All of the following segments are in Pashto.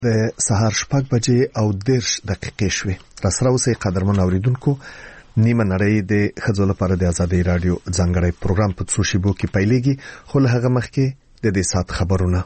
د سهار 6:10 شوې. راسره اوسئ قدرمن اوریدونکو. نیمه نړۍ د ښځو لپاره د ازادۍ رادیو ځانګړی پروګرام په څو شیبو کې پیلېږي، خو له هغه مخکې د دې سات خبرونه.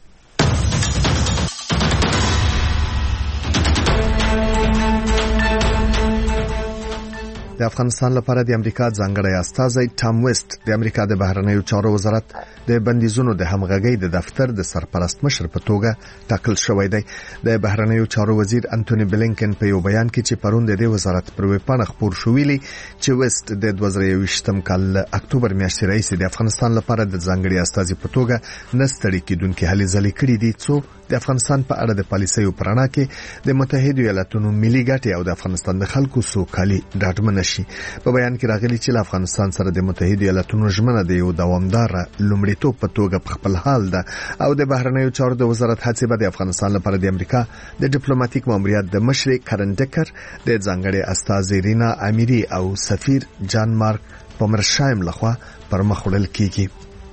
د افغانستان لپاره د امریکا ځانګړی استازی ټام ویسټ د امریکا د بهرنیو چارو وزارت د بندیزونو د همغږۍ د دفتر د سرپرست مشر په توګه ټاکل شوی دی. د بهرنیو چارو وزیر انټونی بلینکن په یو بیان کې چې پرون د دې وزارت پر ویبپاڼه خپور شو ویلي چې ویسټ د 2023م کال اکتوبر میاشتې راهیسې د افغانستان لپاره د ځانګړي استازي په توګه نستړي کېدونکې هلې ځلې کړې دي څو د افغانستان په اړه د پالیسیو پرانا کې د متحده ایالاتونو ملي ګټې او د افغانستان د خلکو سوکالي ډاډمن شي. په بیان کې راغلي چې افغانستان سره د متحده ایالاتونو ژمنه د یو دوامدار لومړیتوب په توګه په خپل حال ده او د بهرنیو چارو د وزارت هڅې به د افغانستان لپاره د امریکا د ډیپلوماټیک ماموریت د مشر کرن ډکر د ځانګړي استازي رینا امیری او سفیر جان مارک پومرشایم لخوا پر مخ وړل کیږي.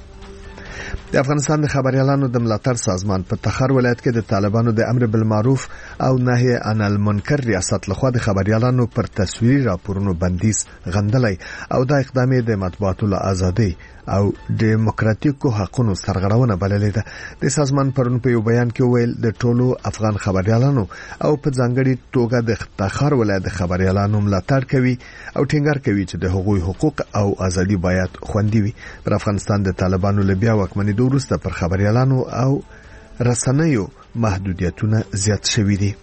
د افغانستان د خبريالانو د ملاتړ سازمان په تخار ولایت کې د طالبانو د امر بالمعروف او نهي عن المنکر ریاست لخوا د خبريالانو پر تصویري راپورونو بندیز غندلای او دا اقدام د مطبوعاتو له ازادۍ او ډیموکراتیکو حقوقو سرغړونه بللې ده. د سازمان پرون په یو بیان کې ویل د ټولو افغان خبريالانو او په ځانګړي توګه د تخار ولایت د خبريالانو ملاتړ کوي او ټینګار کوي چې د حقوق او ازادي باید خوندي وي. پر افغانستان د طالبانو له بیا واکمنۍ وروسته پر خبريالانو او رسنیو محدودیتونه زیات شوي دي.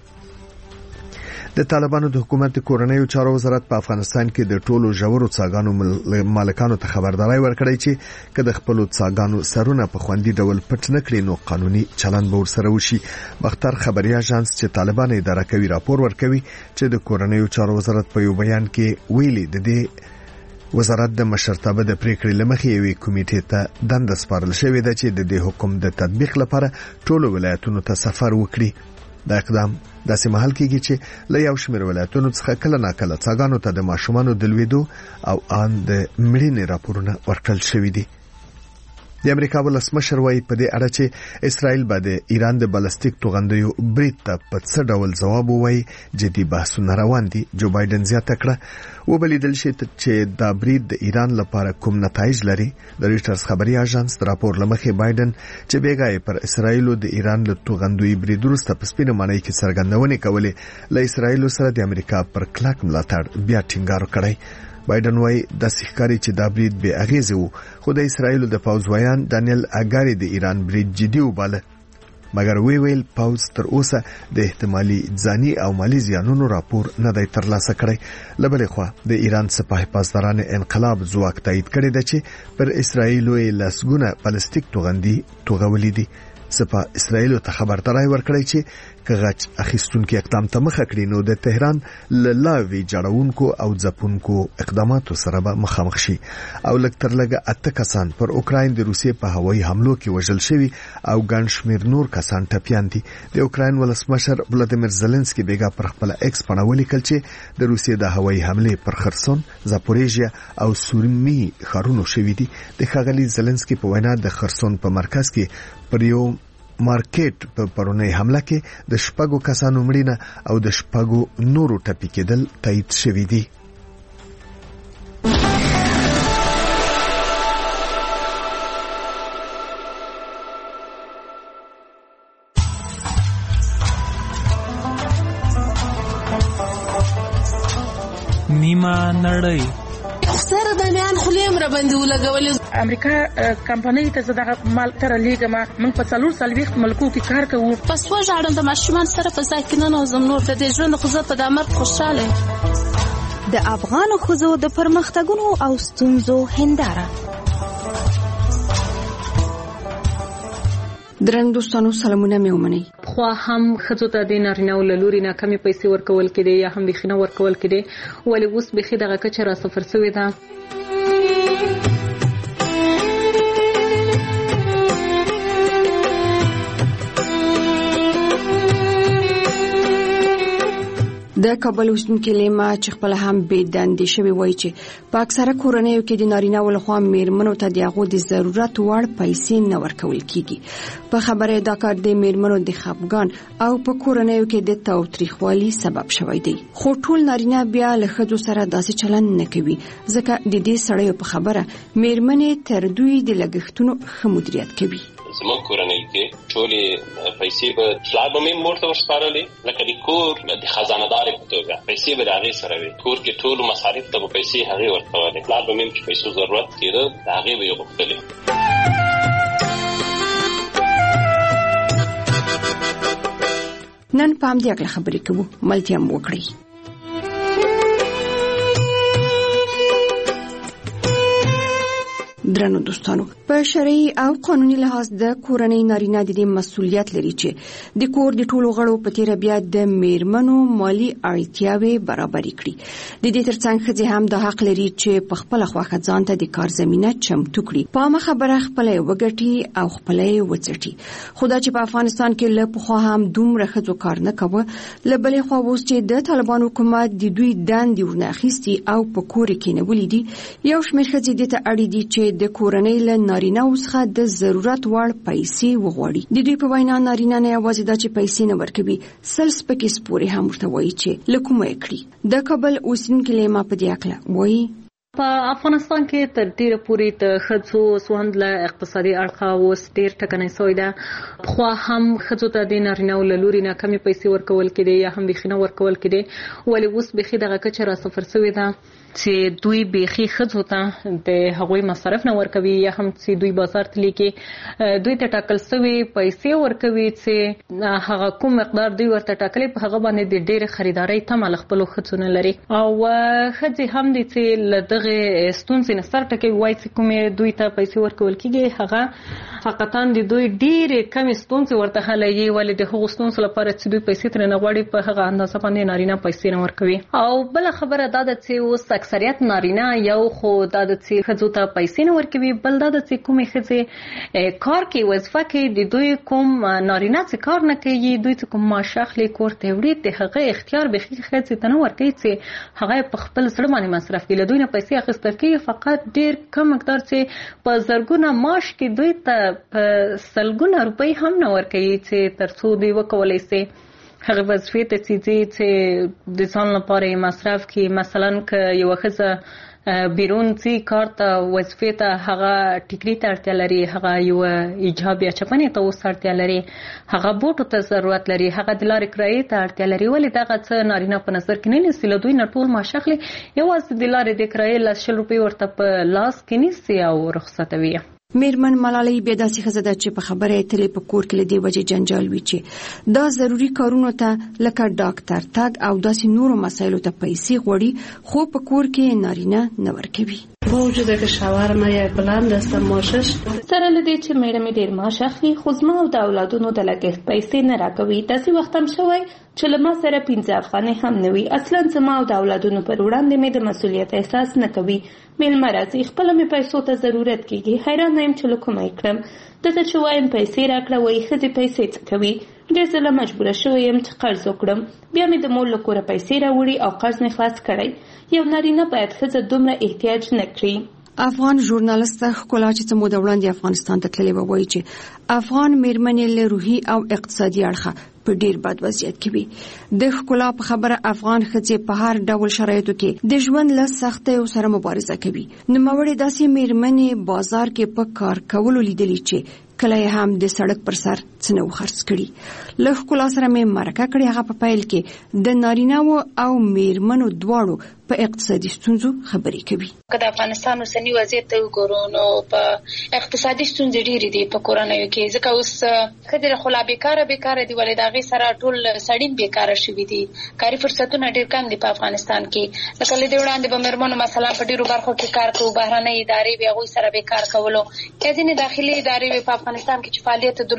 د طالبانو د حکومت کورنیو چارو وزارت په افغانستان کې د ټولو ژورو څاګانو مالکانو ته خبرداري ورکړی چې کله خپل څاګانو سرونه په خوندي ډول پټ نه کړي نو قانوني چلند به ورسره وشي. بختر خبري اژانس چې طالبان اداره کوي راپور ورکوي چې د کورنیو چارو وزارت په یو بیان کې ویلي د دې وزارت د مشرتابه د پریکړې لمخې یوې کمیټې ته دنده سپارل شوې ده چې د دې حکم د تطبیق لپاره ټولو ولایتونو ته سفر وکړي. دا اقدام داسې مهال کېږي چې له یو شمېر ولایتونو څخه کله ناکله څاګانو ته د ماشومانو د لوېدو او ان د مړینې راپورونه ورکړل شوي دي. د امریکا ولسمشر وايي په دې اړه چې اسرائیل به د ایران د بالستیک توغندیو برید ته په څه ډول ځواب ووایي جدي بحثونه روان دي. جو بایدن زیاته کړه وبلیدل شي چې دا برید د ایران لپاره کوم نتایج لري. د ریټرز خبري اژانس راپور لمخې بایدن چې بیګای پر اسرائیل د ایران له توغندوی برید وروسته په سپینه معنی کې څرګندونه کولې له اسرائیل سره د امریکا پر کلک ملاتړ بیا ټینګار کړی. بایدن وايي د سخکاري چې دا برید به اغیزه وو خو د اسرائیل د پوز ویان دانیل اګاری د ایران برید جدي وباله مګر ویل پوز تر اوسه د احتمالي ځاني او مالی زیانونو راپور نه دی ترلاسه کړی. لبلې خو د ایران سپاه پاسداران انقلاب ځواک تایید کړی دی چې پر اسرائیل لسګونه بالستیک توغندي توغولې دي. سپاه اسرائیل ته خبرداري ورکړی چې کغچ اخیستونکو اقدام ته مخه کړی نو د تهران لاوی جوړونکو او ځپونکو اقداماتو سره به مخامخ شي. او لکتر لګه اته کسان پر اوکراین د روسیې په هوایي حملو کې وژل شوي او ګڼ شمېر نور کسان ټپیان دي. د اوکراین ولسمشر ولادیمیر زيلنسکي بیګا پر خپل ایکس باندې ولیکل چې د روسیې د هوایي حمله پر خرسون، زاپوریژیا او سورمي ښارونو شوي دي. د ښاغلي زيلنسکي په وینا د خرسون په مرکز کې پر یو مارکیټ په پرونی حمله کې د شپږو کسانو مړینه او د شپږو نورو ټپي کېدل تایید شوي دي. نیمه نړۍ سره د میان خلیم را باندې ولګولې. امریکا کمپنۍ ته زداغه مال تر لیګما من په 440 ملکو کې کار کوو. پس وژاړم د ماشومان سره په ځای کې نه نوزم نور د دې ژوند خو زه په دامر خوشاله. د افغان ښځو د پرمختګونو او ستونزو هنداره. درنګ دوستانو سلامونه مې ومنئ. خو هم خځو ته د نارینه‌و له لوري نه کمې پیسې ورکول کېدې یا هم بخینه ورکول کېدې ولې اوس بخې دغه کچه را صفر شوې ده. د کابل اوسیدونکو لیما چې خپل هم بې دندې شوی وایي چې په اکثره کورنیو کې د نارینه ولخوا میرمنو ته د هغو د ضرورت وړ پیسې نه ورکول کیږي. په خبره دا کار د میرمنو د خپګان او په کورنیو کې د تاوتریخوالي سبب شوی دی. خو ټول نارینه بیا له ښځو سره داسې چلند نه کوي ځکه د دې سړیو په خبره میرمنې تر دوی د لګښتونو ښه مدیریت کوي. زموږ کورنۍ کې ټولې پیسې به پلار به مې مور ته ورسپارلې لکه د کور د خزانه‌دارې په توګه پیسې به د هغې سره وي. کور کې ټولو مصارف ته به پیسې هغې ورکولې. پلار به مې چې پیسو ضرورت کېده د هغې به یې غوښتلې. نن په همدې اړه خبرې کوو. ملتیا مو وکړئ. درنو دوستانو، په شرعي او قانوني لحاظ د کورنۍ نارینه د دې مسؤلیت لري چې د کور د ټولو غړو په تیر بیا د میرمنو مالی اړتیاوې برابرې کړي. د دې ترڅنګ ښځې هم د حق لري چې په خپل خوښه ځان ته د کار زمينه چمتو کړي. په عامه خبره خپل وګټي او خپل وڅټي. خدا چې په افغانستان کې له پخوا هم دومره ښځو کار نه کوي، له بلې خوا اوس چې د طالبان حکومت د دوی دندې ورناخیستي او په کور کې نیولې دي، یو شمېر ښځې د ته اړ دي چې د کورنۍ له نارینه څخه د ضرورت وړ پیسې وغواړي. د دوی په وینا نارینه نه یوازې دا چې پیسې نه ورکوي، سل سپکې سپورې هم ورته وایي چې له کومه یې کړي. د کابل اوسیدونکي لیما په دې اړه وایي په افغانستان کې تر ډیره پورې د ښځو سوند له اقتصادي اړخه اوس ډیر ټکنۍ شوې ده. خو هم ښځو ته د نارینه‌و له لوري نه کمې پیسې ورکول کېدې یا هم بیخي نه ورکول کېدې، ولې اوس بیخي دغه کچه راصفر شوې ده چې دوی بیخي ښځو ته د هغوی مصارف نه ورکوي یا هم چې دوی بازار ته لیکي دوی ته ټاکل شوې پیسې ورکوي چې هغه کوم مقدار دوی ورته ټاکلي په هغه باندې د ډېرې خریدارۍ تمه له خپلو ښځو نه لري. او ښځې هم دي چې له دغې ستونزې نه سر ټکوي، وایي چې کومې دوی ته پیسې ورکول کېږي هغه حقیقتا د دوی ډېرې کمې ستونزې ورته حلوي، ولې د هغو ستونزو لپاره چې دوی پیسې ترې نه غواړي په هغه اندازه باندې نارینه پیسې نه ورکوي. او بله خبره دا ده چې اوس اکثریت نارینه یو خو دا د چې ښځو ته پیسې نه ورکوي، بل دا د چې کومې ښځې کار کوي وظیفه کوي د دوی کوم نارینه چې کار نه کوي دوی چې کوم معاش اخلي کور ته وړي د هغه اختیار به ښځې ته نه ورکوي چې هغه په خپل زړه باندې مصرف کړي. له دوی نه پیسې اخیستل کېږي فقط ډېر کم مقدار چې په زرګونه معاش کې دوی ته په سلګونه روپۍ هم نه ورکوي چې تر څو دوی وکولی شي هغه وظیفې ته چې د ځان لپاره مصرف کړي. مثلا که یوه ښځه بیرون ځي کار ته وظیفې ته، هغه ټیکري ته اړتیا لري، هغه یوه ایجاب یا چپنې ته اوس اړتیا لري، هغه بوټو ته ضرورت لري، هغه د لارې کرایې ته اړتیا لري، ولې دغه څه نارینه په نظر کې نه نیسي. له دوی نه ټول معاش اخلي، یوازې د لارې د کرایې 100 روپۍ ورته په لاس کې نیسي او رخصتوي. میرمن ملالۍ بیا داسې ښځه ده چې په خبره یې تلې په کور کې له دې وجې جنجال وي چې دا ضروري کارونو ته لکه ډاکټر تګ او داسې نورو مسایلو ته پیسې غواړي، خو په کور کې نارینه نه ورکوي. با وجود که شوهرم یک بلند است معاشش سره لدی چې میړه مې ډیر معاش اخلي خو زما او د اولادونو د لګښت پیسې نه راکوي. داسې وخت هم شوی چې له ما سره 15 افغانۍ هم نه وي. اصلا زما او د اولادونو پر وړاندې مې د مسؤلیت احساس نه کوي. میلمه راځي خپل مې پیسو ته ضرورت کیږي، حیران یم چې له کومه یې کړم. دته چې وایم پیسې راکړه وایي ښځې پیسې څه کوي. ډېر ځله مجبوره شوی یم چې قرض وکړم، بیا مې د مور له کوره پیسې راوړي او قرض مې خلاص کړی. یو نارینه باید ښځه دومره احتیاج نه کړي. افغان ژورنالست ښکلا چې څه موده وړاندې افغانستان ته تللې وه وایي چې افغان میرمنې له روحي او اقتصادي اړخه په ډیر بد وضعیت کې وي. د ښکلا په خبره افغان ښځې په هر ډول شرایطو کې د ژوند له سختیو سره مبارزه کوي. نوموړې داسې میرمنې بازار کې په کار کولو لیدلي چې کله هم د سړک پر سر څنو خرڅ کړي. له ښکلا سره مې مرکه کړې، هغه په پیل کې د نارینه‌و او میرمنو دواړو په اقتصادي ستونزو خبرې کوي. که د افغانستان اوسنی وضعیت ته وګورو نو په اقتصادي ستونزې ډېرې دي په کورنیو کې، ځکه اوس ښځې خو لا بیکاره دي، ولې د هغې سره ټول سړي بیکاره شوي دي. کاري فرصتونه ډېر کم دي په افغانستان کې. لکه له دې وړاندې به مېرمنو مثلا په ډېرو برخو کې کار کوو، بهرنۍ ادارې وې هغوی سره بیکار کولو، یا ځینې داخلي ادارې وې په افغانستان کې چې فعالیت درلودو هغوی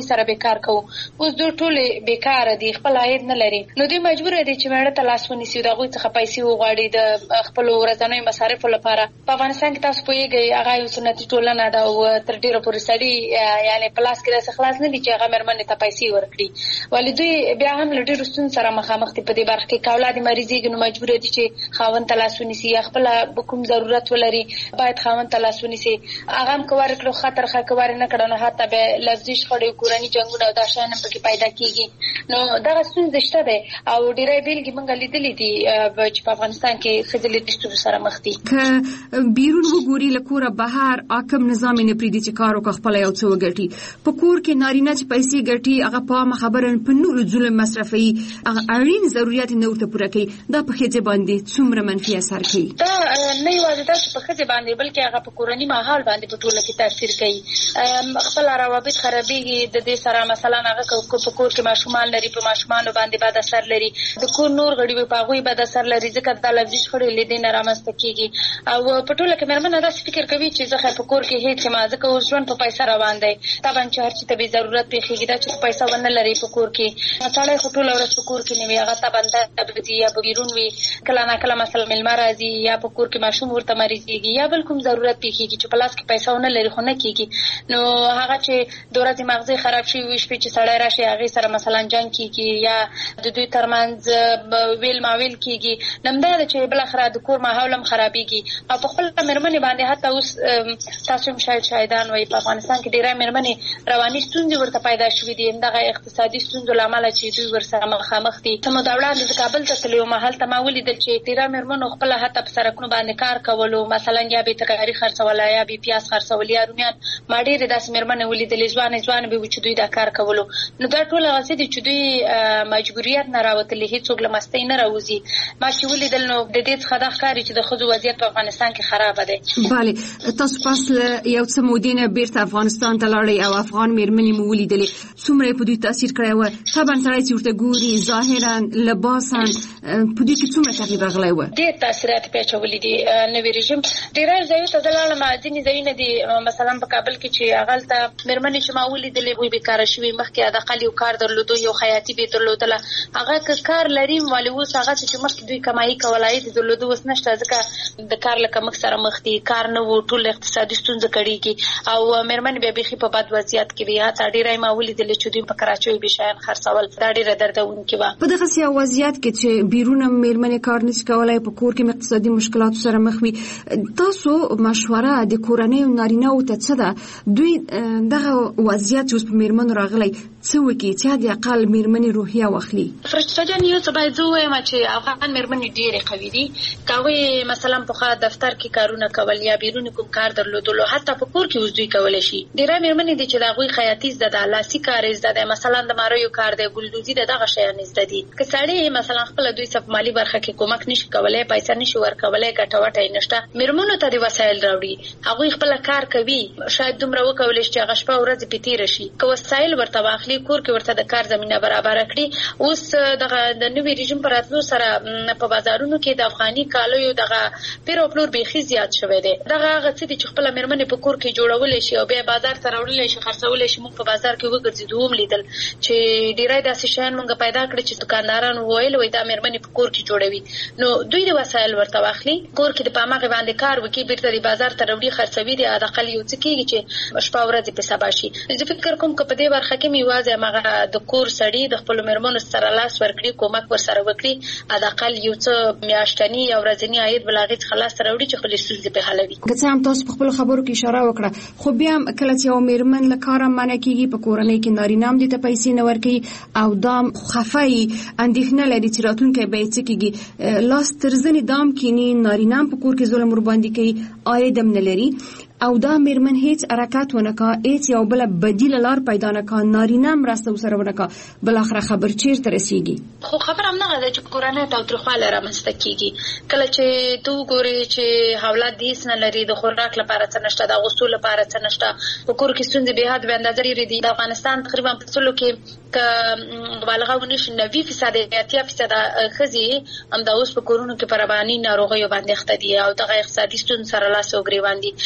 سره بیکار کوو. اوس دوی ټول بیکار دي، خپل عاید نه لري، نو دوی مجبور دي چې مېړه ته لاس ونیسي، د هغوی څخه پیسې وغواړي د خپل ورځنیو مصارفو لپاره. په افغانستان کې تاسو پوهیږئ هغه یو سنتي ټولنه ده او تر ډیره پورې سړي یعنې په لاس کې داسې خلاص نه دي چې هغه مېرمنې ته پیسې ورکړي، ولې دوی بیا هم له ډېرو ستونزو سره مخامخ دي په دې برخه کې. که اولاد یې مریضېږي نو مجبور دي چې خاوند ته لاس ونیسي، یا خپله کوم ضرورت ولري باید خاوند ته لاس ونیسي. هغه هم که ورکړو ښه ترخه، که ور نه کړه نو حتی بیا لفظي شخړې، کورني جنګونه او دا شیان هم پکې پیدا کېږي. نو دغه ستونزې شته دی او ډېری بیلګې موږ لیدلې دي چې په افغانستان کې ښځې له دې ستونزو سره مخ دي. که بیرون وګوري له کوره بهر حاکم نظام یې نه پرېږدي چې کار وکړه خپله یو څه وګټي. په کور کې نارینه چې پیسې ګټي هغه په عامه خبره په نورو ظلم مصرفوي، هغه اړین ضرورت نه ورته پوره کوي. دا په ښځې باندې څومره منفي اثر کوي؟ دا نه یوازې دا چې په ښځې باندې بلکې هغه په کورني ماحول باندې په ټوله کې تاثیر کوي. خپل روابط خرابېږي د دې سره. مثلا هغه په کور کې ماشومان لري، په ماشومانو باندې بد اثر لري. د کور نور غړي په هغوی بد اثر لري، ځکه دا لفظي شخړې له دې نه رامنځته کېږي. او په ټوله کې مېرمنه داسې فکر کوي چې زه خیر په کور کې هېڅ یم، ځکه اوس ژوند په پیسه روان دی. طبعا چې هر چي ته بې ضرورت پېښېږي، دا چې پیسه ونه لري په کور کې، سړی خو ټوله ورځ په کور کې نه وي، هغه طبعا به ځي یا به بیرون وي. کله ناکله مثلا مېلمه راځي یا په کور کې ماشوم ورته مریضېږي یا بل کوم ضرورت پېښېږي چې په لاس کې پیسه ونه لري، خو نه کېږي. نو هغه چې د ورځې مغزي خراب شوي وي، شپې چې سړی راشي هغې سره مثلا جنګ کېږي یا د دوی ترمنځ ویل ماویل کېږي. نو همدا ده چې بالاخره د کور ماحول هم خرابېږي. او په خپله مېرمنې باندې حتی اوس تاسو هم شاهدان وایي په افغانستان کې ډېری مېرمنې رواني ستونزې ورته پیدا شوي دي، همدغه اقتصادي ستونزو له امله چې دوی ورسره مخامخ دي. څه موده وړاندې زه کابل ته تللې وم، هلته ما ولیدل چې ډېری مېرمنو خپله حتی په سړکونو باندې کار کولو، مثلا یا به یې ترکاري خرڅوله یا به یې پیاز خرڅول یا رومیان. ما ډېرې داسې مېرمنې ولیدلې ځوانې به وي چې دوی دا کار کولو. نو دا ټول هغه څه دي چې دوی مجبوریت نه راوتلي، هېڅوک له مستۍ نه راوځي. ما چې ولیدل نو د دې څخه دا ښکاري چې د ښځو وضعیت په افغانستان کې خرابه دی. بله، تاسو پس له یو څه مودې نه بیرته افغانستان ته لاړئ او افغان مېرمنې مو ولیدلې، څومره یې په دوی تاثیر کړی و؟ طبعا سړی چې ورته ګوري ظاهرا لباسا په دوی کې څومره تغییر راغلی و؟ ډېر تاثیرات یې اچولي دي. نوي رژیم ډېری ځایونو ته زه لاړم، ځینې ځایونه دي مثلا په کابل کې چې هغلته مېرمنې چې ما ولیدلې وی بېکاره شوي، مخکې حداقل یو کار درلودو، یو خیاطي به یې درلودله. هغه که کار لري ولې اوس هغه چې مخکې دوی کمایي کوله عاید یې درلوده، اوس نشته، ځکه د کار له کمښت سره مخ دي، کار نه و، ټول اقتصادي ستونزه کړېږي او مېرمنې بیا بیخي په بد وضعیت کې وي. حتی ډېری ما ولیدلې چې دوی په کراچیو به شیان خرڅول، دا ډېره دردونکې وه. په دغسې یو وضعیت کې چې بیرون مېرمنې کار نشي کولی، په کور کې اقتصادي مشکلاتو سره مخ وي، تاسو مشوره د کورنیو نارینه‌وو ته څه ده؟ دوی دغه وضعیت چې اوس په مېرمنو راغلی څه وکړي چې حد اقل مېرمنې روحیه واخلي؟ فرشته جان، یو څه باید زه ووایم چې افغان مېرمنې ډېرې قوي دي. که هغوی مثلا پخوا دفتر کې کارونه کول یا بیرون کوم کار درلودلو، حتی په کور کې اوس دوی کولی شي. ډېری مېرمنې دي چې د هغوی خیاطي زده ده، لاسي کار یې زده دی، مثلا د ماریو کار دی، ګلدوزي ده، دغه شیان یې زده دي. که سړی مثلا خپله دوی څه په مالي برخه کې کومک نشي کولی، پیسه نشي ورکولی، ګټه وټه یې نشته، مېرمنو ته د وسایل راوړي، هغوی خپله کار کوي، شاید دومره وکولی شي چې هغه شپه ورځې پې تېره شي. که وسایل ورته واخلي، کور کې ورته د کار زمینه برابره کړي. اوس دغه د نوي رژیم په راتلو سره په بازارونو کې د افغاني کالیو دغه پیر او پلور بیخي زیات شوی دی. دغه هغه څه دي چې خپله مېرمنې په کور کې جوړولی شي او بیا بازار ته راوړلی شي، خرڅولی شي. موږ په بازار کې وګرځېدو، هم لیدل چې ډېری داسې شیان موږ پیدا کړي چې دکاندارانو وویل وایي دا مېرمنې په کور کې جوړوي. نو دوی د وسایل ورته واخلي، کور کې د په هماغې باندې کار وکړي، بېرته د بازار ته راوړي، خرڅوي. د حداقل یو څه کېږي چې شپه ورځې پې سبا شي. زه فکر کوم که په دې برخه کې مې یوازې هماغه د کور سړي د خپلو مېرمنو سره لاس ورکړي، کومک ورسره وکړي، حداقل یو څه میاشتني یا ورځني عاید به له هغې څخه لاسته راوړي چې خپلې ستونزې پې حلوي. که څه هم تاسو په خپلو خبرو کې اشاره وکړه، خو بیا هم کله چې یو مېرمن له کاره منع کېږي، په کورنۍ کې نارینه هم دې ته پیسې نه ورکوي او دا خفه یي، اندېښنه لري چې راتلونکی به یې څه کېږي، لاس تر زنې دام کیني، نارینه هم په کور کې ظلم ورباندې کوي، عاید هم نه لري او دا مېرمن هیڅ حرکت ونه کا، هیڅ یو بل بدیل لار پیدا نه کا، نارینه مرسته ورسره ونه کا، بالاخره خبر چیرته رسیږي؟ خو خبر هم نه ده چې کورنۍ تاوتریخوالی رامنځته کېږي. کله چې ته وګورې چې اولاد دې هېڅ نه لري، د خوراک لپاره څه نشته، د اغوستو لپاره څه نشته، په کور کې ستونزې بې حد بې اندازه ډېرې دي. د افغانستان تقریبا په څلو کې که مبالغه ونه شي 90% یا 80% ښځې همدا اوس په کورونو کې په رواني ناروغیو باندې اخته دي او دغه اقتصادي ستونزو سره لاس او ګرېوان دي. ولې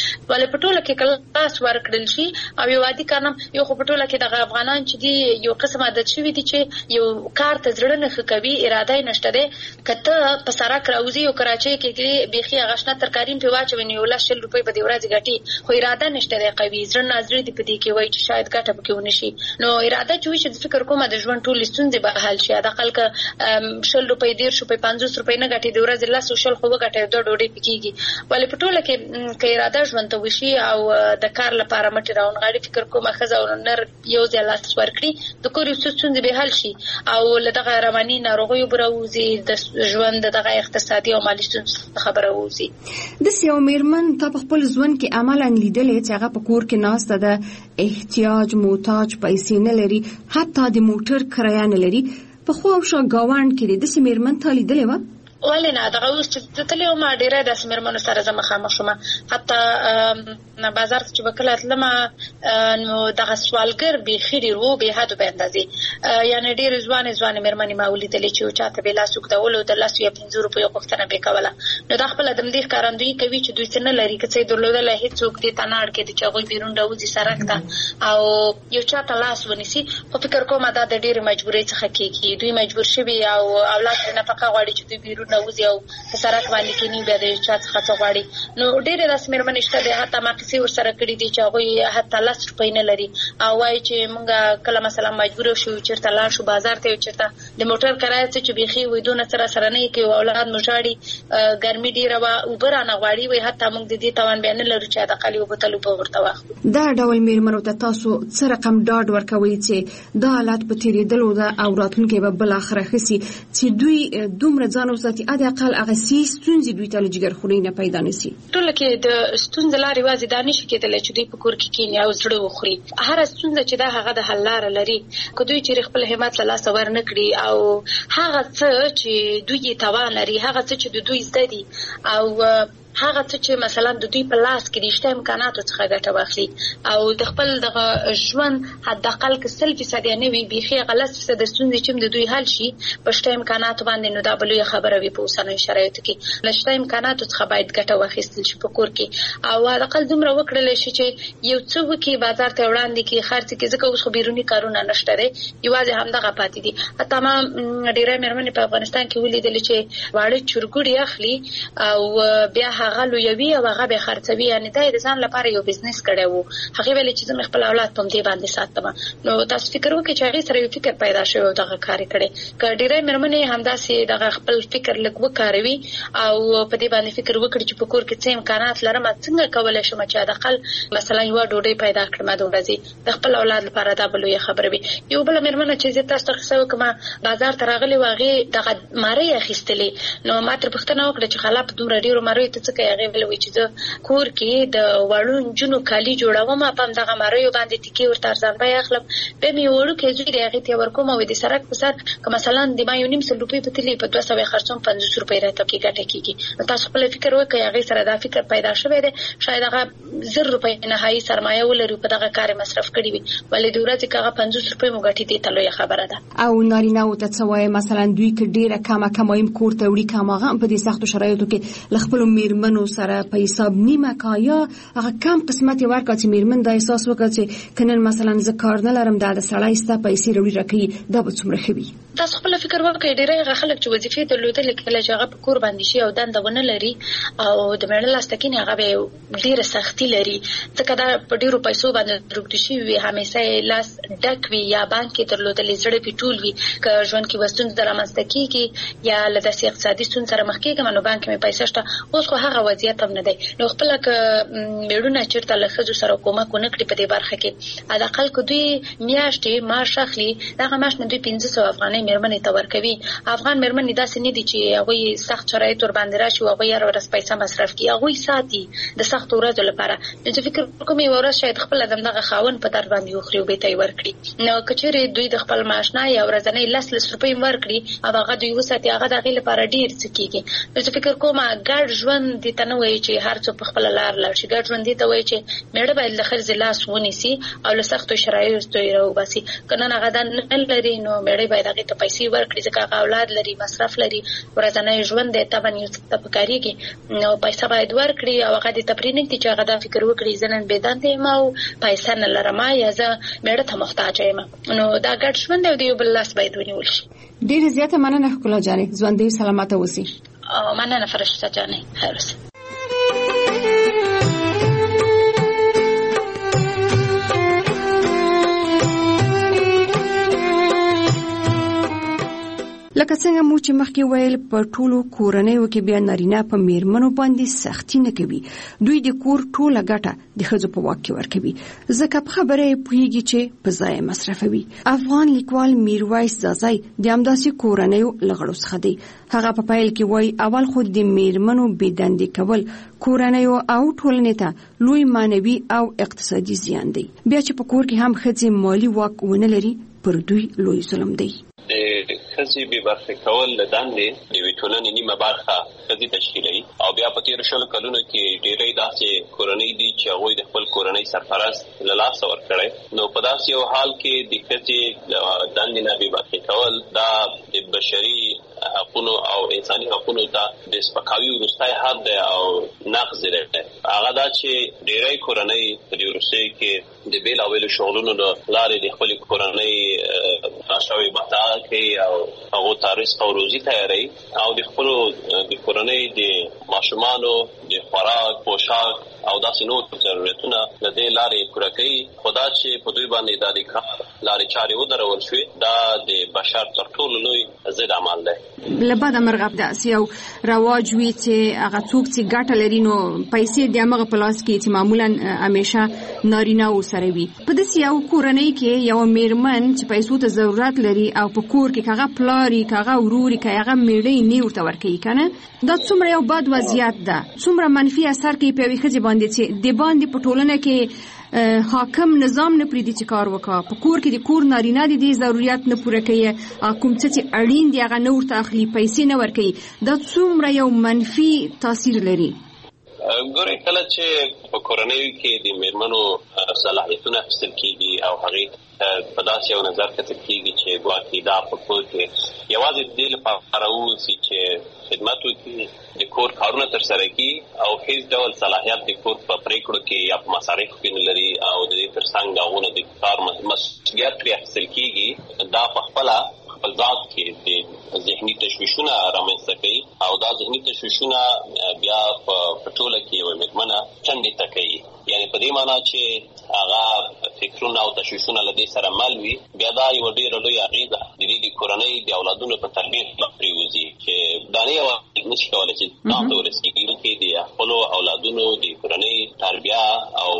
ولې په ټوله کې کلاس ورکړل شي او یو عادي کارنام یو خو په ټوله کې د افغانان چې دی یو قسم عادت شوی دي چې یو کار ته زړه نه کوي اراده نشته ده کته په سړک راوځي او کراچۍ کې بيخي غشنه ترکاریم په واچوي نو ول 100 روپۍ په دې ورځ غټي خو اراده نشته ده قوي زړه نظر دی په دې کې وای چې شاید ګټه پکې ونشي نو اراده چې فکر کوم د ژوند ټول ستونزې به حل شي د خلک 100 روپۍ 150 روپۍ 500 روپۍ نه غټي د ورځ لا سوشل خو غټي د ډوډۍ پکېږي ولې په ټوله کې اراده ژوند ته وشي او د کار لپاره مټ راون غاړي فکر کوم خزه او نر یو ځای لاس ورکړي د کور ستونزې به حل شي او لدغه رواني ناروغیو بروزي د ژوند دغه اقتصادي او مالي ستونزې خبره ووزي د سیو میرمن ته په خپل ژوند کې عملاً لیدلې چې هغه په کور کې ناسته ده احتیاج محتاج پیسې نه لري حتی د موټر کرایه نه لري په خو او شا گاوند کې د سیو میرمن ته لیدلې و ولنه دغه اوس چې تللی ما ډیره د سیمرمنو سره زما خامخ شوم حتی بازار چې وکړه تلم نو دغه سوالګر به خېری رو به حد به اندازې یعنی ډیر ځوان مرمنې ما ولیدلې چې چاته به لاسوک دولو د لاس یو 500 روپیو غوښتنه به کوله نو د خپل د مدیر کارندوی کوي چې دوی څنګه لري چې درلودل هیڅ څوک دې تناړ کې چې غوي بیرون راوځي سرک ته او یو چاته لاس ونیسي خو فکر کوم دا د ډیر مجبورۍ څخه کېږي دوی مجبور شوي او اولاد نه پکا غواړي چې دوی بیرون راوځي او سرک باندې کې نه به د چا څخه غواړي نو ډېر د سیمرمن شته د حتی ما کسي ور سره کړی دي چې هغه حتی 100 روپۍ نه لري او وايي چې مونږه کله مثلا مجبور شو چیرته لاړ شو بازار ته چیرته د موټر کرایه چې بيخي وې دونه سره نه کې اولاد مشاړي ګرمي ډیره وا اوبر نه غواړي وي حتی مونږ د دې توان بیان لرو چې د قالي وبتلو په ورته واخلو دا ډول میرمنو ته تاسو څه رقم ډاډ ورکوي چې دا حالت په تیریدلو ده او راتلونکي به بل اخره خسي چې دوی دومره ځان وساتي اده اقل هغه ستونزې دوی ته لږ خوري نه پیدا نشي ټول کې د ستونزې لارې وازي دانش کېدل چې دوی په کور کې کینی او زړه وخوري هر ستونزه چې دا هغه د حل لار لري که دوی چې خپل همت له لاس ور نه کړی او هغه څه چې دوی توان لري هغه څه چې دوی زده دي او هغه څه چې مثلا د دوی په لاس کې د شته امکاناتو څخه ګټه واخلي او د خپل دغه ژوند حداقل کې 100% نه وي بيخي غلط څه د ستونزې چې د دوی حل شي په شته امکاناتو باندې نو دا بلوي خبره وي په اوسنۍ شرایطو کې نشته امکاناتو څخه باید ګټه واخیستل شي په کور کې او حداقل دومره وکړل شي چې یو څه وکي بازار ته وړاندې کې خرڅ کې ځکه اوس خو بیرونی کارونه نشته لري یوازې همدغه پاتې دي حتی ما ډیره مېرمنې په افغانستان کې ولیدل چې واړه چرګوړي اخلي او بیا هغه لویوي او هغه به خرڅوي یعنی دا د ځان لپاره یو بزنس کړي وو هغه ویل چې زما خپل اولاد په دې باندې ساتم نو تاسو فکر وکړئ چې هغه سره یو فکر پیدا شوی او دغه کار کړي کډیره مېرمنې همداسې دغه خپل فکر لږ وکاروي او په دې باندې فکر وکړي چې په کور کې څه امکانات لرم څنګه کولای شم چې داخل مثلا یو ډوډۍ پیدا کړم د ورځې د خپل اولاد لپاره دا بلوي خبره وي یو بل مېرمنه چې تاسو ته څه وکم بازار ته راغلي واغې دغه ماری اخیستلې نو ما تر پښتنه وکړه چې خلاف دومره ډیرو ماری ته څه کوي هغه ویل چې د کور کې د وړون جنو کالی جوړوم په دغه ماری باندې ټکی ورته ارزان به اخلم به می وړو کې زوی دی هغه ته ورکوم او د سرک په سر که مثلا د ما یو نیم سل روپۍ په تلی په 200 خرڅوم 500 روپۍ راته کې ګټه کیږي تاسو خپل فکر وکړئ هغه سره دا فکر پیدا شوی دی شاید هغه 100 روپۍ نهایي سرمایه ولري په دغه کار مصرف کړی وي ولې د ورځې هغه 500 روپۍ مو ګټي دي تلوي خبره ده او نارینه او ته څوای مثلا دوی کې ډیره کمایم کور ته وړي کماغه په دې سختو شرایطو کې لخپل میرمنو سره په حساب نیمه کایا هغه کم قسمت ورکړي چې میرمن د احساس وکړي چې کنن مثلا ز کار نه لرم د سړی ستا پیسې وروړي راکې دا به څومره خوي تاسو خپل فکر وکړئ ډیره خلک چې وظیفې درلودل کله چې هغه په کور باندې شي او دنده ونه لري او د مړل لاستکینه هغه به ډیره سختي لري ځکه دا په ډیرو پیسو باندې روکټ شي وي همیشه لاس ډک وي یا بانک کې درلودل زړه پیټول وي که ژوند کې وستون درامسته کیږي یا لدې اقتصادي ستون سره مخ کېږي نو بانک مې پیسې شته اوس خو هغه وضعیت هم نه دی نو خپل ک میړونه چیرته لخذ سره کومک ونه کړی په دې برخه کې حداقل کو دوی میاشتې معاش اخلي دغه معاش نه دوی 1500 افغانۍ مېرمنې ته ورکوي افغان مېرمنې داسې نه دي چې هغه سخت شرایط ور باندې راشي او هغه یې ورس پیسې مصرف کوي هغه ساتي د سخت ورځو لپاره چې فکر کوم یو ورځ شاید خپل دغه خاون په در باندې وخري او به ته ورکړي نو کچېره دوی د خپل معاش نه یا ورځنی 100 روپۍ ورکړي او هغه دوی وساتي هغه دغه لپاره ډیر څه کیږي نو فکر کوم ګډ ژوند ژوند ته نه وایي چې هر څوک په خپل لار لاړ شي. ګډ ژوند ته وایي چې میړه باید د ښځې لاس ونیسي او له سختو شرایطو یې راوباسي. که نن هغه نه لري نو میړه باید هغې ته پیسې ورکړي، ځکه هغه اولاد لري، مصرف لري، ورځنی ژوند دی، طبعا یو څه ته پکارېږي، نو پیسه باید ورکړي او هغه دې ته پرېنږدي چې هغه دا فکر وکړي زه نن بېدندې یم او پیسه نه لرم یا زه میړه ته محتاجه یم. نو دا ګډ ژوند دی او د یو بل لاس باید ونیول شي. ډېره زیاته مننه ښکلا جانې، ژوندۍ سلامته اوسئ. مننه فرشته جانې، خیر اوسئ. لکه څنګه مو چې مخکې ویل په ټولو کورنیو کې بیا نارینه په میرمنو باندې سختی نه کوي، دوی د کور ټوله ګټه د ښځو په واک کې ورکوي، ځکه په خبره یې پوهېږي چې په ځای مصرفوي. افغان لیکوال میرویس ځاځی د همداسې کورنیو له غړو څخه دی. هغه په پیل کې وایي اول خو د میرمنو بېدندې کول کورنیو او ټولنې ته لوی معنوي او اقتصادي زیان دی، بیا چې په کور کې هم ښځې مالي واک ونه لري پر دوی لوی ظلم دی. د ښځې بې برخې کول له دندې د یوې ټولنې نیمه برخه ښځې تشکیلوي او بیا په تېرو 20 کلونو کې ډېری داسې کورنۍ دي چې هغوی د خپل کورنۍ سرپرست له لاسه ورکړی. نو په داسې یو حال کې د ښځې دندې نه بې برخې کول دا د بشري حقونو او انساني حقونو ته د سپکاوي وروستی حد دی او نقض دی. هغه دا چې ډېری کورنۍ په دې وروستیو کې د بېلابېلو شغلونو له لارې د خپلې کورنۍ ناشوي مطالعه کوي او هغو ته رزق او روزي تیاروي او د خپلو د کورنۍ د ماشومانو د خوراک، پوشاک او داسې نور ضرورتونه له دې لارې پوره کوي. خو دا چې په دوی باندې دا د کار لارې چارې ودرول شوې، دا د بشر تر ټولو لوی ضد عمل دی. له بده مرغه داسې یو رواج وي چې هغه څوک چې ګټه لري نو پیسې د همغه په لاس کې چې معمولا همیشه نارینه ورسره وي. په داسې یو کورنۍ کې یو میرمن چې پیسو ته ضرورت لري او په کور کې هغه پلاري، هغه وروري، هغه میړه نه ورته ورکوي کنه، دا څومره یو بد وضعیت ده، څومره منفي اثر کوي په یوې ښځې باندې چې د باندې په ټولنه کې حاکم نظام نه پریږدي چې کار وکړي. په کور کې د کور نارینه د ضرورت نه پوره کوي، کوم څه چې اړین دی هغه نه ورته اخلي، پیسې نه ورکوي. دا څومره یو منفي تاثیر لري. ګورئ، کله چې په کورنیو کې د میرمنو صلاحیتونه اخیستل کېږي او هغې په داسې یو نظر کتل کېږي چې ګواکې دا په کور کې یوازې د دې لپاره واوسي چې خدمت وکړي، د کور کارونه ترسره کړي او هیڅ ډول صلاحیت د کور په پرېکړو کې یا په مصارفو کې نه لري او د دې ترڅنګ د هغوی د کار مسؤلیت پرې اخیستل کېږي، دا په خپل ذات کې د ذهني تشویشونه رامنځته کوي او دا ذهني تشویشونه بیا په ټوله کې یوه میرمنه ټنډې ته کوي. یعنې په دې معنا چې هغه فکرونه او تشویشونه له دې سره مل وي، بیا دا یوه ډېره لویه اغېزه د دې د کورنۍ د اولادونو په تربیې پرېوځي چې دا نه یوه نشي کولی چې ځان ته ورسېږي، بلکې د خپلو اولادونو د کورنۍ تربیه او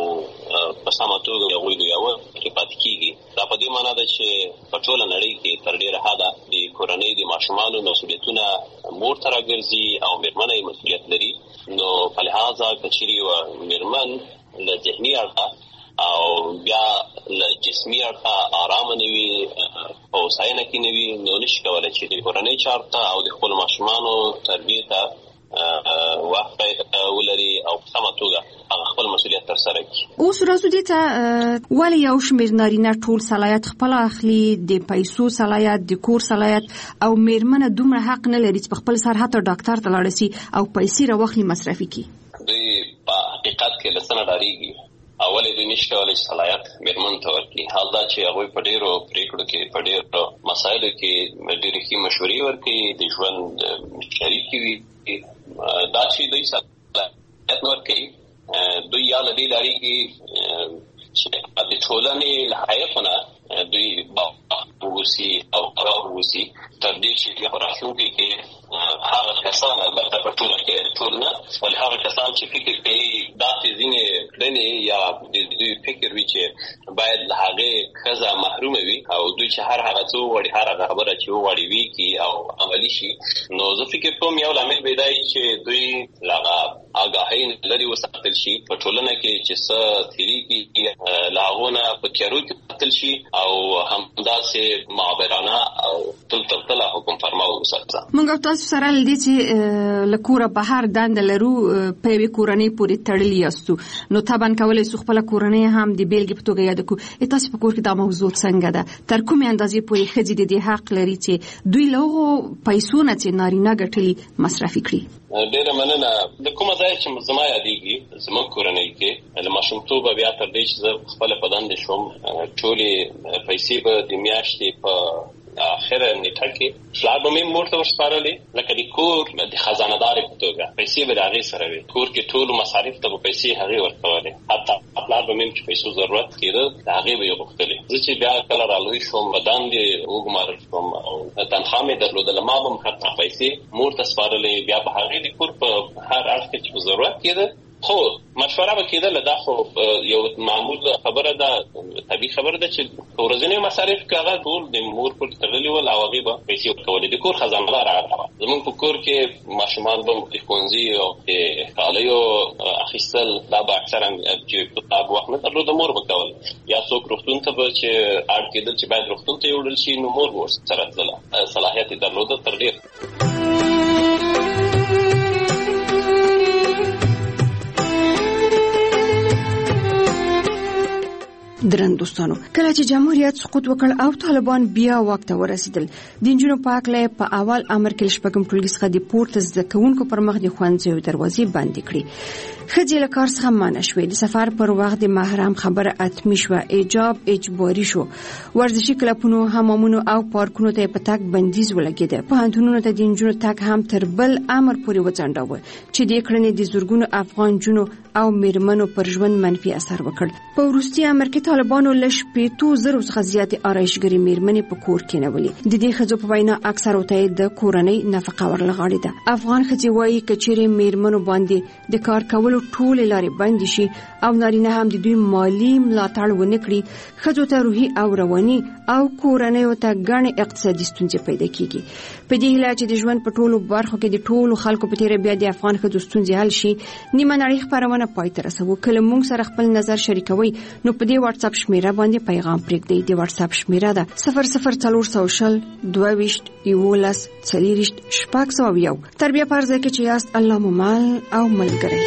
په سمه توګه هغوی لویول کې پاتې کېږي. دا په دې معنا ده چې په ټوله نړۍ کې تر ډېره حده د کورنۍ د ماشومانو مسؤلیتونه مور ته راګرځي او میرمنه یې مسؤلیت لري. نو په لحاظه که چېرې یوه میرمن له ذهني اړخه او بیا له جسمي اړخه ارامه نه وي، په هوساینه کې نه وي، نو نشي کولی چې د کورنۍ چارو ته او د خپلو ماشومانو تربیې ته وخت ولري او په سمه توګه هغه خپل مسؤلیت ترسره کړي. اوس راځو دې ته ولې یو شمېر نارینه ټول صلاحیت خپله اخلي، د پیسو صلاحیت، د کور صلاحیت، او میرمنه دومره حق نه لري چې په خپل سر حتی ډاکټر ته لاړه سي او پیسې راواخلي مصرفي کړي؟ دوی په حقیقت کې له څه نه ډارېږي. اول یې دوی نشي کولی چې صلاحیت میرمنو ته ورکړي، حال دا چې هغوی په ډېرو پرېکړو کې، په ډېرو مسایلو کې ډېرې ښې مشورې ورکوي، د ژوند شریکې وي. دا چې دوی صلاحیت نه ورکوي، دوی یا له دې ډارېږي چې د ټولنې له حیفو نه دوی واوسي او قرار واوسي، تر دې چې په راتلونکي کې هغه کسان، البته په ټوله کې ټول نه، ولې هغه کسان چې فکر کوي داسې ځینې کړنې یا د دوی فکر وي چې باید له هغې ښځه محرومه وي او دوی چې هر هغه څه وغواړي، هر هغه خبره چې وغواړي وکړي او عملي شي. نو زه فکر کوم یو لامل به دا وي چې دوی له هغه آګاهۍ نه لرې وساتل شي، په ټولنه کې چې څه تېرېږي له هغو نه په تیارو کې وساتل شي او همداسې معبرانه او تل تر تله حکم فرما وساتم. موږ تاسو سره لدې چې لکوره بهر دند لرو په وی کورنۍ پورې تړلې یاستو نو تابان کولای سو خپل کورنۍ هم د بیلګې په توګه یاد کو. تاسو په کور کې دا موضوع څنګه ده؟ تر کومه اندازې پورې خځې د دې حق لري چې دوی له پیسو نه چې نارینه ګټلي مصرفي کړي؟ ډېر مننه. د کومه ځای چې زما یادېږي زما کورنۍ کې له ماشومتوبه بیا تر دې چې زه خپل په دندې شوم ټولې پیسې به د میاشتې په اخره نیټه کې پلار به مې مور ته ورسپارلې لکه د کور د خزانه‌دارې په توګه پیسې به د هغې سره وي. کور کې ټولو مصارف ته به پیسې هغې ورکولې. حتی پلار به مې چې پیسو ضرورت کېده د هغې به یې غوښتلې. زه چې بیا کله رالوی شوم په دندې وګمارل شوم او تنخوا مې درلودله ما به هم حتی پیسې مور ته سپارلې. بیا به هغې د کور په هر اړخ کې چې په ضرورت کېده خو مشوره به کېدله. دا خو یو معمول خبره ده، طبیعي خبره ده چې ورځنی مصارف کې هغه ټول د مور پورې تړلي ول او هغې به پیسې ورکولې. د کور خزانه‌دار هغه وه. زموږ په کور کې ماشومان به د ښوونځي او د کالیو اخیستل دا به اکثرا چې په وخت نه درلوده مور به کول. یا څوک روغتون ته به چې اړ کېدل چې باید روغتون ته یوړل شي نو مور به ورسره تلله. صلاحیت یې درلوده تر ډېر. درن دوستانو، کله چې جمهوریت سقوط وکړ او طالبان بیا واک ته ورسېدل، د نجونو په هکله په اول امر کې شپږم ټولګي څخه د پورته زده کوونکو پر مخ د ښوونځیو دروازې بندې کړې. ښځې له کار څخه منع شوې. د سفر پر وخت د محرم خبره حتمي شوه. حجاب اجباري شو. ورزشي کلبونو، حمامونو او پارکونو ته په تګ بندیز ولګېده. پوهنتونونو ته د نجونو تګ هم تر بل امر پورې وځنډاوه چې د کړنې د زورګونو افغان جنو او میرمنو پر ژوند منفي اثر وکړ. په وروستي امر کې طالبانو له 15,000 څخه زیاتې آرایشګرې میرمنې په کور کې نیولې. د دې ښځو په وینا اکثر ته د کورنۍ نفقه ورلغاړې ده. افغان ښځې وایي کچېرې میرمنو باندې د کار کولو ټولې لارې بند شي او نارینه هم د دوی مالی ملاتړ ونه کړي، ښځو ته روحي او رواني او کورنیو ته ګڼې اقتصادي ستونزې پیدا کیږي. په دې هیله چې د ژوند په ټولو برخو کې د ټولو خلکو په تیره بیا د افغان ښځو ستونزې حل شي، نیمه نړۍ خپرونه پای ته رسوو. کله موږ سره خپل نظر شریکوي نو په دې واتس اپ شمیره باندې پیغام پرېږدئ. د واتس اپ شمیره ده 00400 22 11 40 601. تر بیا پر ځای کې چې یاست الله مو مل او ملګری.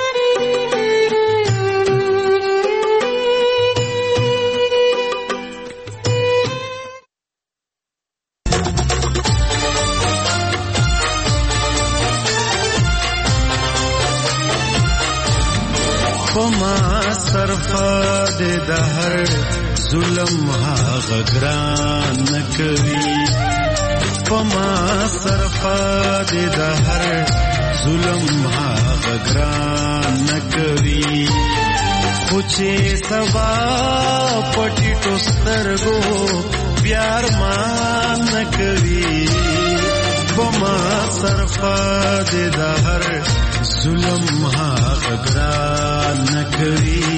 پما صرفا د هر ظلم هغه ګران نکوي. پما صرفا د هر ظلم هغه ګران نکوي. خو چې سبا پټي ټوسترګو پیار مان نکوي. پما صرفا د هر ظلم هغه ګران نکوي.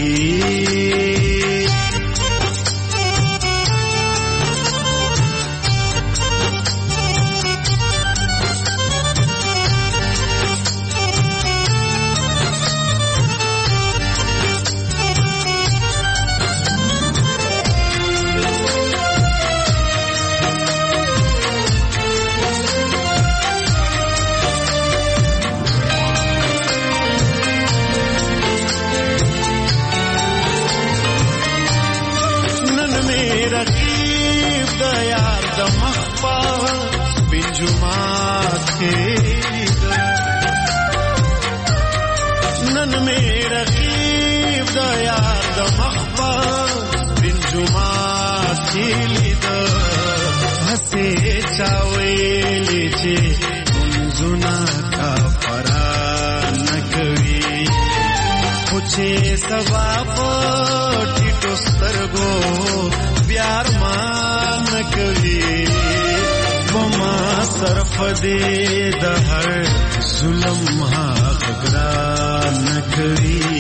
نن می رقیب د یار د مخبر بن جمعات کې لید هسې چاویلې چې منځونه کفران نکوي. خو چې سبا پټي ټوسترګو پیار مان نکوي. پما صرف دې د هر ظلم حق ګران نکوي.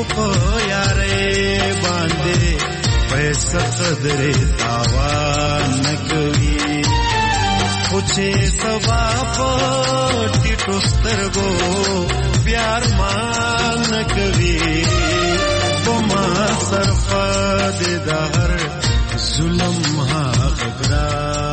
په یارې باندې پیسې قدرې تاوان نکوي خو چې سبا په ټیټو سترګو پیار مان نکوي بما صرف د هر ظلم ها غګرا